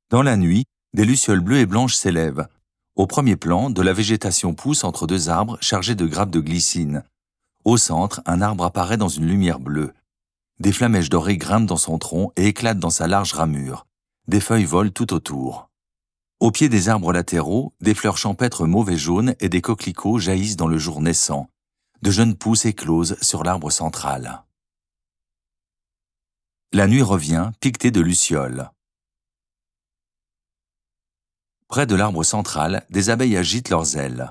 Dans la nuit, des lucioles bleues et blanches s'élèvent. Au premier plan, de la végétation pousse entre deux arbres chargés de grappes de glycine. Au centre, un arbre apparaît dans une lumière bleue. Des flamèches dorées grimpent dans son tronc et éclatent dans sa large ramure. Des feuilles volent tout autour. Au pied des arbres latéraux, des fleurs champêtres mauves et jaunes et des coquelicots jaillissent dans le jour naissant. De jeunes pousses éclosent sur l'arbre central. La nuit revient, piquetée de lucioles. Près de l'arbre central, des abeilles agitent leurs ailes.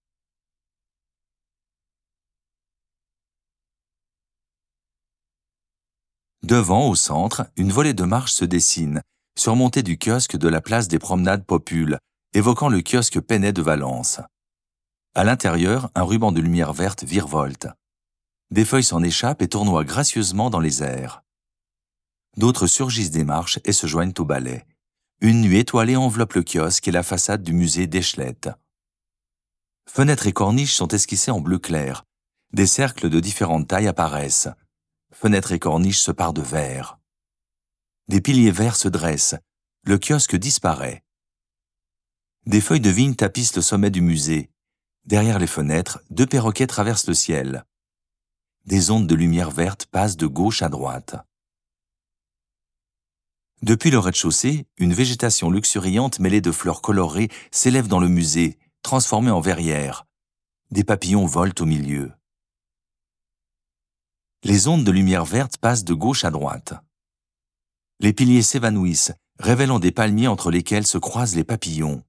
Devant, au centre, une volée de marches se dessine, surmontée du kiosque de la place des Promenades Popules, évoquant le kiosque Peinet de Valence. À l'intérieur, un ruban de lumière verte virevolte. Des feuilles s'en échappent et tournoient gracieusement dans les airs. D'autres surgissent des marches et se joignent au ballet. Une nuit étoilée enveloppe le kiosque et la façade du musée d'Eschlette. Fenêtres et corniches sont esquissées en bleu clair. Des cercles de différentes tailles apparaissent. Fenêtres et corniches se parent de vert. Des piliers verts se dressent. Le kiosque disparaît. Des feuilles de vigne tapissent le sommet du musée. Derrière les fenêtres, deux perroquets traversent le ciel. Des ondes de lumière verte passent de gauche à droite. Depuis le rez-de-chaussée, une végétation luxuriante mêlée de fleurs colorées s'élève dans le musée, transformée en verrière. Des papillons volent au milieu. Les ondes de lumière verte passent de gauche à droite. Les piliers s'évanouissent, révélant des palmiers entre lesquels se croisent les papillons.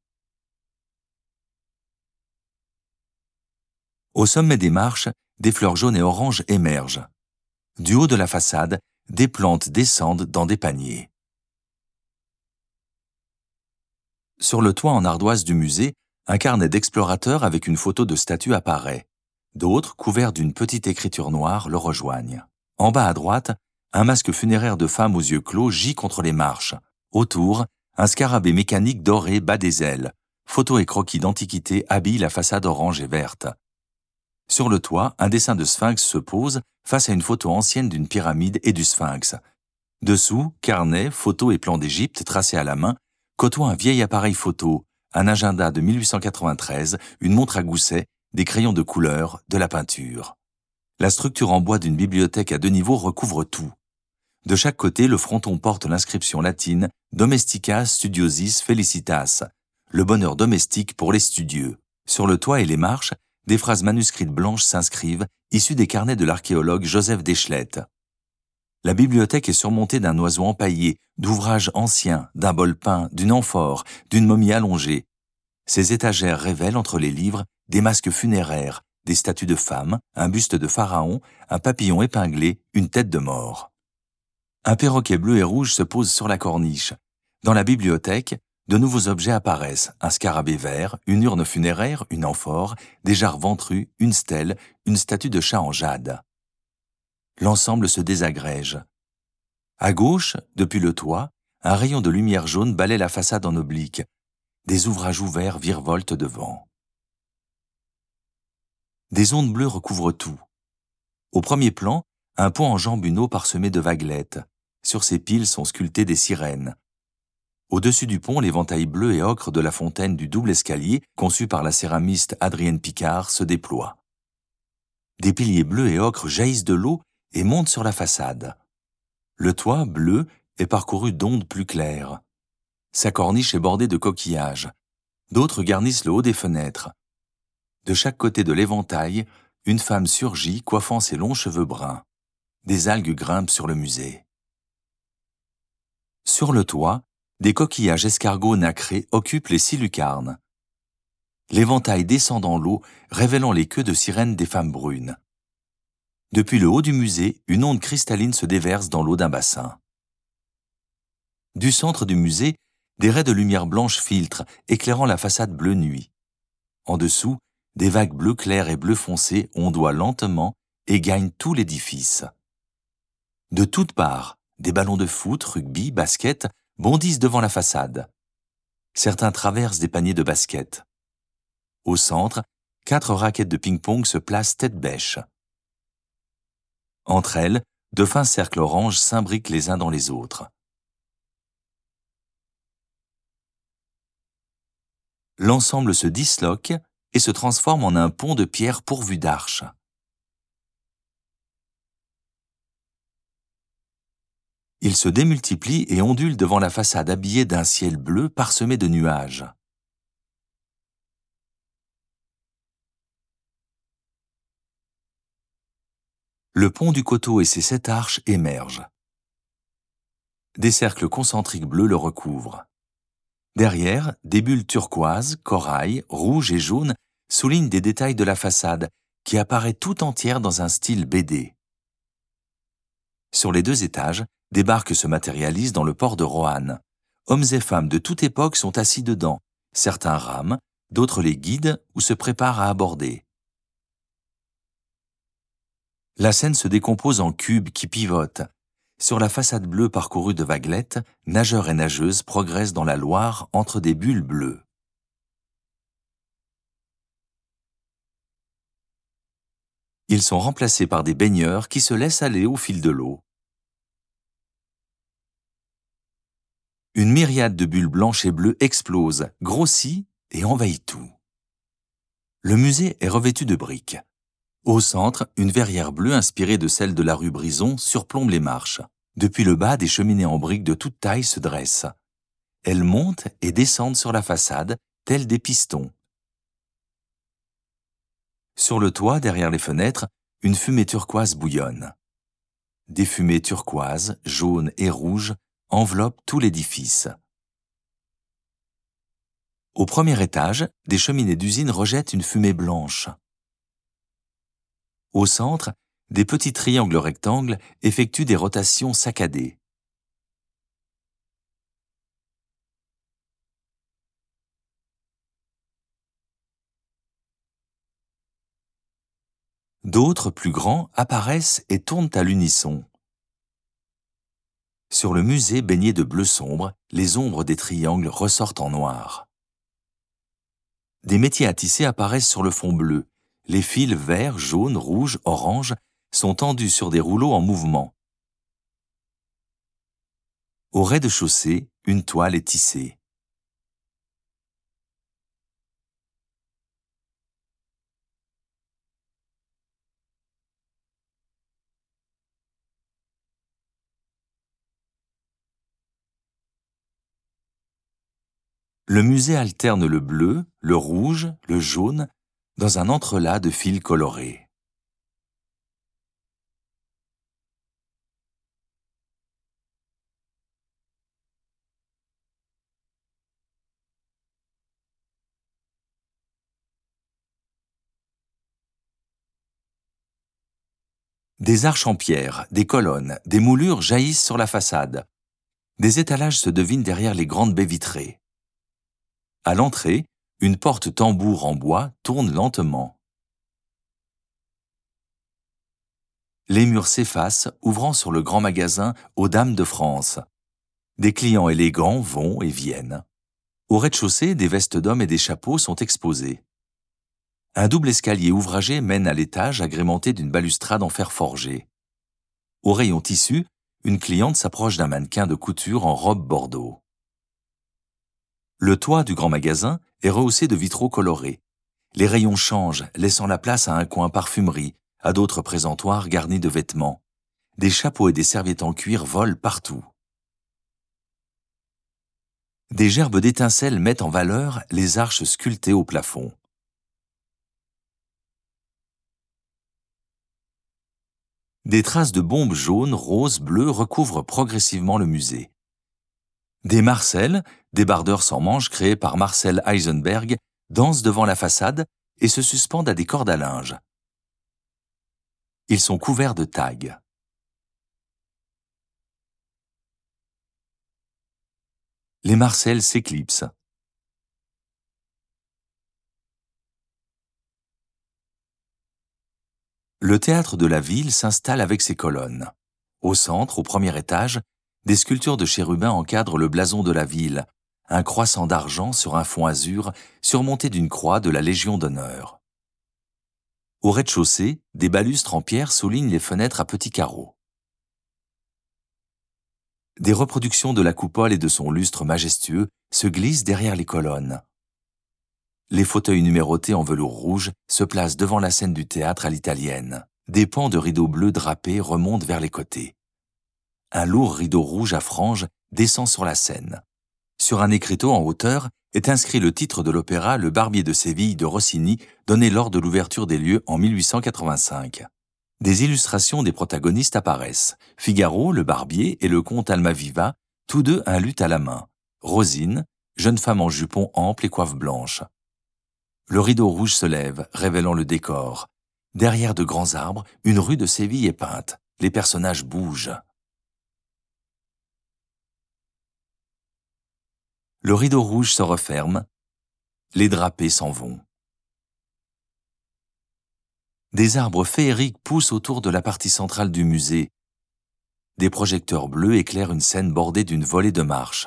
Au sommet des marches, des fleurs jaunes et oranges émergent. Du haut de la façade, des plantes descendent dans des paniers. Sur le toit en ardoise du musée, un carnet d'explorateurs avec une photo de statue apparaît. D'autres, couverts d'une petite écriture noire, le rejoignent. En bas à droite, un masque funéraire de femme aux yeux clos gît contre les marches. Autour, un scarabée mécanique doré bat des ailes. Photos et croquis d'antiquité habillent la façade orange et verte. Sur le toit, un dessin de sphinx se pose face à une photo ancienne d'une pyramide et du sphinx. Dessous, carnet, photos et plans d'Égypte tracés à la main côtoient un vieil appareil photo, un agenda de 1893, une montre à gousset, des crayons de couleur, de la peinture. La structure en bois d'une bibliothèque à deux niveaux recouvre tout. De chaque côté, le fronton porte l'inscription latine « Domesticas studiosis felicitas », le bonheur domestique pour les studieux. Sur le toit et les marches, des phrases manuscrites blanches s'inscrivent, issues des carnets de l'archéologue Joseph d'Eschlette. La bibliothèque est surmontée d'un oiseau empaillé, d'ouvrages anciens, d'un bol peint, d'une amphore, d'une momie allongée. Ces étagères révèlent entre les livres des masques funéraires, des statues de femmes, un buste de pharaon, un papillon épinglé, une tête de mort. Un perroquet bleu et rouge se pose sur la corniche. Dans la bibliothèque, de nouveaux objets apparaissent, un scarabée vert, une urne funéraire, une amphore, des jarres ventrus, une stèle, une statue de chat en jade. L'ensemble se désagrège. À gauche, depuis le toit, un rayon de lumière jaune balaie la façade en oblique. Des ouvrages ouverts virevoltent devant. Des ondes bleues recouvrent tout. Au premier plan, un pont enjambe une eau parsemée de vaguelettes. Sur ses piles sont sculptées des sirènes. Au-dessus du pont, l'éventail bleu et ocre de la fontaine du double escalier, conçu par la céramiste Adrienne Picard, se déploie. Des piliers bleus et ocre jaillissent de l'eau et montent sur la façade. Le toit, bleu, est parcouru d'ondes plus claires. Sa corniche est bordée de coquillages. D'autres garnissent le haut des fenêtres. De chaque côté de l'éventail, une femme surgit, coiffant ses longs cheveux bruns. Des algues grimpent sur le musée. Sur le toit, des coquillages escargots nacrés occupent les 6 lucarnes. L'éventail descend dans l'eau, révélant les queues de sirènes des femmes brunes. Depuis le haut du musée, une onde cristalline se déverse dans l'eau d'un bassin. Du centre du musée, des raies de lumière blanche filtrent, éclairant la façade bleu nuit. En dessous, des vagues bleu clair et bleu foncé ondoient lentement et gagnent tout l'édifice. De toutes parts, des ballons de foot, rugby, basket bondissent devant la façade. Certains traversent des paniers de basket. Au centre, 4 raquettes de ping-pong se placent tête bêche. Entre elles, de fins cercles oranges s'imbriquent les uns dans les autres. l'ensemble se disloque et se transforme en un pont de pierre pourvu d'arches. Il se démultiplie et ondule devant la façade habillée d'un ciel bleu parsemé de nuages. Le pont du Coteau et ses 7 arches émergent. Des cercles concentriques bleus le recouvrent. Derrière, des bulles turquoises, corail, rouges et jaunes soulignent des détails de la façade qui apparaît tout entière dans un style BD. Sur les 2 étages, des barques se matérialisent dans le port de Roanne. Hommes et femmes de toute époque sont assis dedans. Certains rament, d'autres les guident ou se préparent à aborder. La scène se décompose en cubes qui pivotent. Sur la façade bleue parcourue de vaguelettes, nageurs et nageuses progressent dans la Loire entre des bulles bleues. Ils sont remplacés par des baigneurs qui se laissent aller au fil de l'eau. Une myriade de bulles blanches et bleues explose, grossit et envahit tout. Le musée est revêtu de briques. Au centre, une verrière bleue inspirée de celle de la rue Brison surplombe les marches. Depuis le bas, des cheminées en briques de toute taille se dressent. Elles montent et descendent sur la façade, telles des pistons. Sur le toit, derrière les fenêtres, une fumée turquoise bouillonne. Des fumées turquoises, jaunes et rouges enveloppent tout l'édifice. Au premier étage, des cheminées d'usine rejettent une fumée blanche. Au centre, des petits triangles rectangles effectuent des rotations saccadées. D'autres, plus grands, apparaissent et tournent à l'unisson. Sur le musée baigné de bleu sombre, les ombres des triangles ressortent en noir. Des métiers à tisser apparaissent sur le fond bleu. Les fils verts, jaunes, rouges, oranges sont tendus sur des rouleaux en mouvement. Au rez-de-chaussée, une toile est tissée. Le musée alterne le bleu, le rouge, le jaune, dans un entrelac de fils colorés. Des arches en pierre, des colonnes, des moulures jaillissent sur la façade. Des étalages se devinent derrière les grandes baies vitrées. À l'entrée, une porte-tambour en bois tourne lentement. Les murs s'effacent, ouvrant sur le grand magasin aux Dames de France. Des clients élégants vont et viennent. Au rez-de-chaussée, des vestes d'hommes et des chapeaux sont exposés. Un double escalier ouvragé mène à l'étage agrémenté d'une balustrade en fer forgé. Au rayon tissu, une cliente s'approche d'un mannequin de couture en robe bordeaux. Le toit du grand magasin est rehaussé de vitraux colorés. Les rayons changent, laissant la place à un coin parfumerie, à d'autres présentoirs garnis de vêtements. Des chapeaux et des serviettes en cuir volent partout. Des gerbes d'étincelles mettent en valeur les arches sculptées au plafond. Des traces de bombes jaunes, roses, bleues recouvrent progressivement le musée. Des Marcel, débardeurs sans manches créés par Marcel Heisenberg, dansent devant la façade et se suspendent à des cordes à linge. Ils sont couverts de tags. Les Marcel s'éclipsent. Le théâtre de la ville s'installe avec ses colonnes. Au centre, au premier étage, des sculptures de chérubins encadrent le blason de la ville, un croissant d'argent sur un fond azur surmonté d'une croix de la Légion d'honneur. Au rez-de-chaussée, des balustres en pierre soulignent les fenêtres à petits carreaux. Des reproductions de la coupole et de son lustre majestueux se glissent derrière les colonnes. Les fauteuils numérotés en velours rouge se placent devant la scène du théâtre à l'italienne. Des pans de rideaux bleus drapés remontent vers les côtés. Un lourd rideau rouge à franges descend sur la scène. Sur un écriteau en hauteur est inscrit le titre de l'opéra Le Barbier de Séville de Rossini, donné lors de l'ouverture des lieux en 1885. Des illustrations des protagonistes apparaissent. Figaro, le barbier, et le comte Almaviva, tous deux un luth à la main. Rosine, jeune femme en jupon ample et coiffe blanche. Le rideau rouge se lève, révélant le décor. Derrière de grands arbres, une rue de Séville est peinte. Les personnages bougent. Le rideau rouge se referme. Les drapés s'en vont. Des arbres féeriques poussent autour de la partie centrale du musée. Des projecteurs bleus éclairent une scène bordée d'une volée de marches.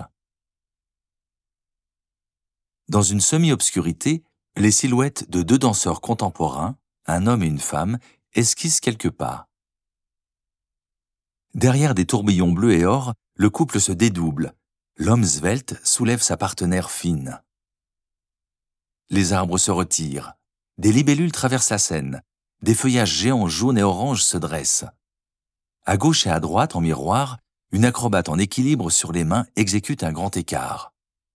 Dans une semi-obscurité, les silhouettes de deux danseurs contemporains, un homme et une femme, esquissent quelques pas. Derrière des tourbillons bleus et or, le couple se dédouble. L'homme svelte soulève sa partenaire fine. Les arbres se retirent. Des libellules traversent la scène. Des feuillages géants jaunes et oranges se dressent. À gauche et à droite, en miroir, une acrobate en équilibre sur les mains exécute un grand écart.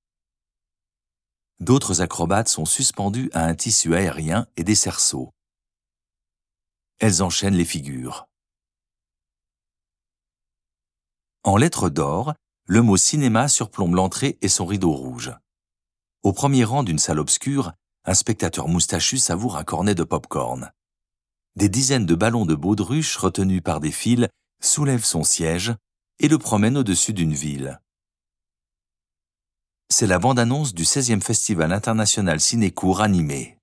D'autres acrobates sont suspendus à un tissu aérien et des cerceaux. Elles enchaînent les figures. En lettres d'or, le mot cinéma surplombe l'entrée et son rideau rouge. Au premier rang d'une salle obscure, un spectateur moustachu savoure un cornet de pop-corn. Des dizaines de ballons de baudruche retenus par des fils soulèvent son siège et le promènent au-dessus d'une ville. C'est la bande-annonce du 16e Festival international ciné-court animé.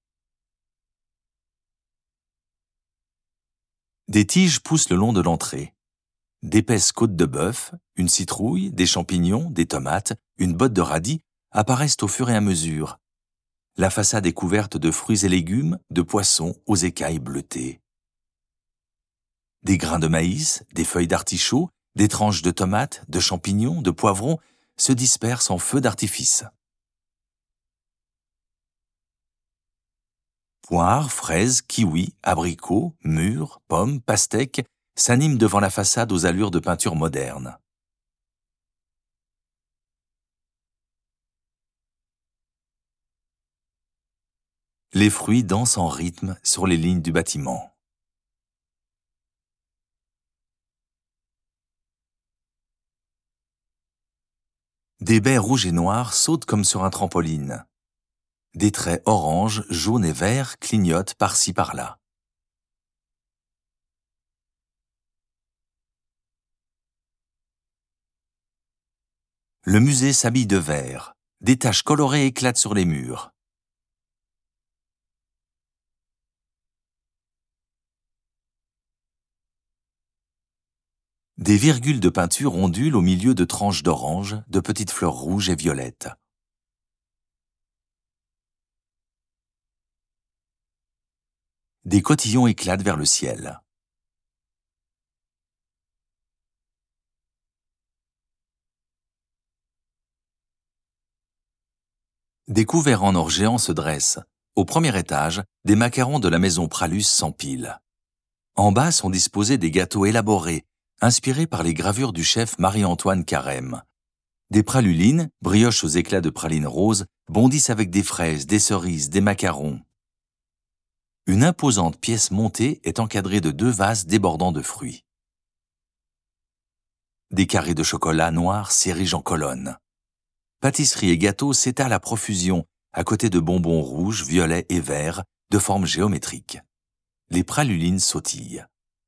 Des tiges poussent le long de l'entrée. D'épaisses côtes de bœuf, une citrouille, des champignons, des tomates, une botte de radis apparaissent au fur et à mesure. La façade est couverte de fruits et légumes, de poissons aux écailles bleutées. Des grains de maïs, des feuilles d'artichaut, des tranches de tomates, de champignons, de poivrons se dispersent en feu d'artifice. Poires, fraises, kiwis, abricots, mûres, pommes, pastèques s'animent devant la façade aux allures de peinture moderne. Les fruits dansent en rythme sur les lignes du bâtiment. Des baies rouges et noires sautent comme sur un trampoline. Des traits orange, jaune et vert clignotent par-ci par-là. Le musée s'habille de vert. Des taches colorées éclatent sur les murs. Des virgules de peinture ondulent au milieu de tranches d'orange, de petites fleurs rouges et violettes. Des cotillons éclatent vers le ciel. Des couverts en or géants se dressent. Au premier étage, des macarons de la maison Pralus s'empilent. En bas sont disposés des gâteaux élaborés, inspirés par les gravures du chef Marie-Antoine Carême. Des pralulines, brioches aux éclats de praline rose, bondissent avec des fraises, des cerises, des macarons. Une imposante pièce montée est encadrée de 2 vases débordant de fruits. Des carrés de chocolat noir s'érigent en colonnes. Pâtisseries et gâteaux s'étalent à profusion, à côté de bonbons rouges, violets et verts, de forme géométrique. Les pralulines sautillent.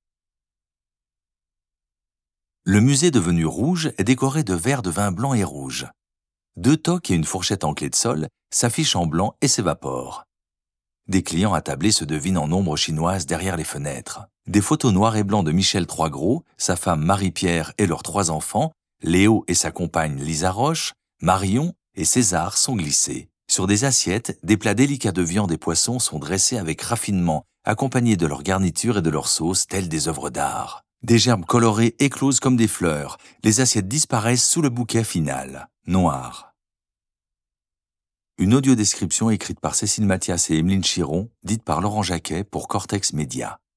Le musée devenu rouge est décoré de verres de vin blanc et rouge. 2 toques et une fourchette en clé de sol s'affichent en blanc et s'évaporent. Des clients attablés se devinent en ombre chinoise derrière les fenêtres. Des photos noir et blanc de Michel Troisgros, sa femme Marie-Pierre et leurs 3 enfants, Léo et sa compagne Lisa Roche, Marion et César sont glissés. Sur des assiettes, des plats délicats de viande et poissons sont dressés avec raffinement, accompagnés de leurs garnitures et de leurs sauces telles des œuvres d'art. Des gerbes colorées éclosent comme des fleurs. Les assiettes disparaissent sous le bouquet final, noir. Une audiodescription écrite par Cécile Mathias et Emeline Chiron, dite par Laurent Jacquet pour Cortex Média.